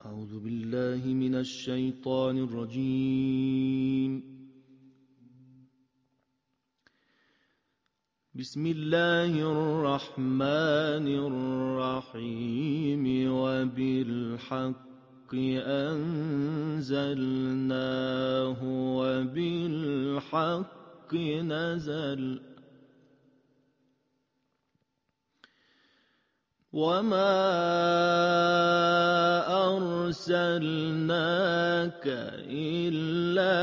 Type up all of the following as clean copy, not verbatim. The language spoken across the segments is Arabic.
أعوذ بالله من الشيطان الرجيم. بسم الله الرحمن الرحيم. وبالحق أنزلناه وبالحق نزل وما أرسلناك إلا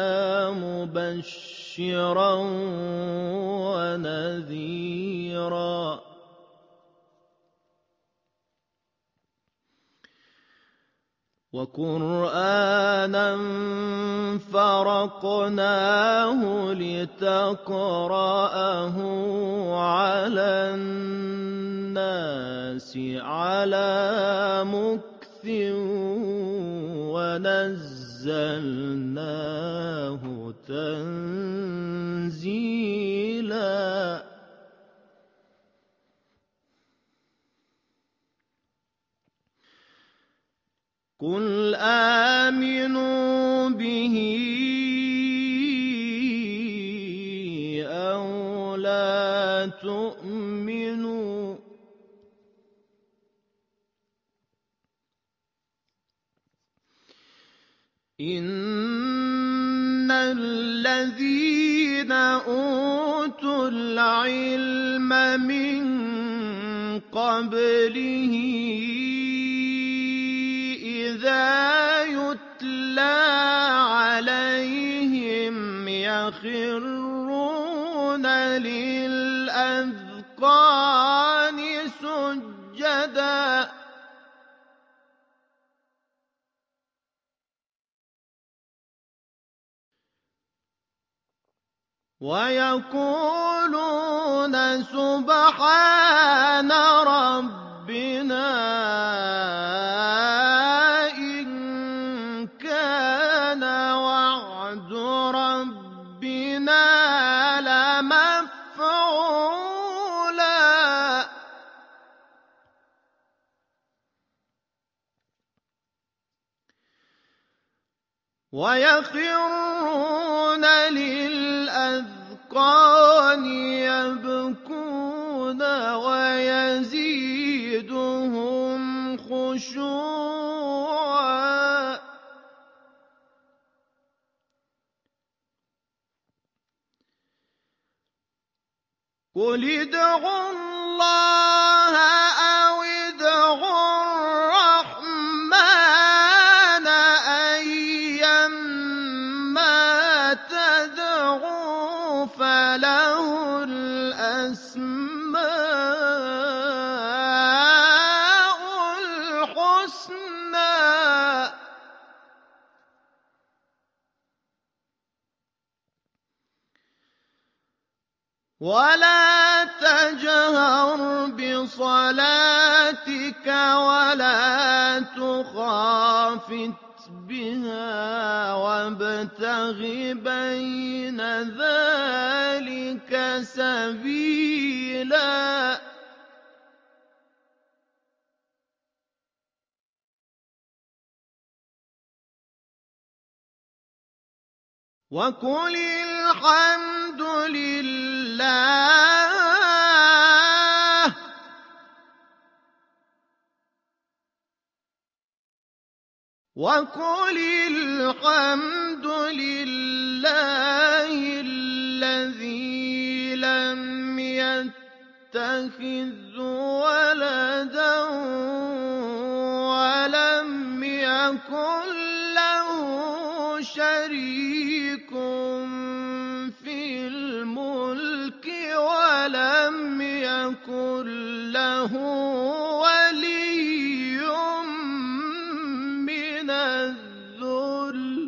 مبشرا ونذيرا وقرآنا فرقناه لتقرأه على الناس على مكث ونزلناه تنزيلا. قل آمنوا به أو لا تؤمنوا إن الذين أوتوا العلم من قبله إذا يتلى عليهم يخرون للأذقان سجدا ويقولون سبحان ربنا إن كان وعد ربنا لمفعولا ويخرون للأذقان يبكون ويزيدهم خشوعا قل ادعوا الله أو ادعوا الرحمن أيما تدعوا فله الأسماء الحسنى ولا تجهر بصلاتك ولا تخافت بها وابتغ بين ذلك سبيلا وقل الحمد لله وقل الحمد لله الذي لم يتخذ ولدا ولم يكن له شريك في الملك ولم يكن له ولي من الذل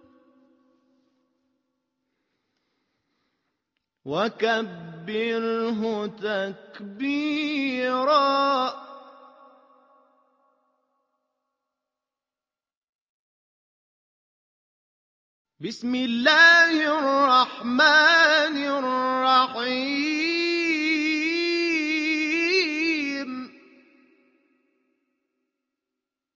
وكبره تكبيرا بسم الله الرحمن الرحيم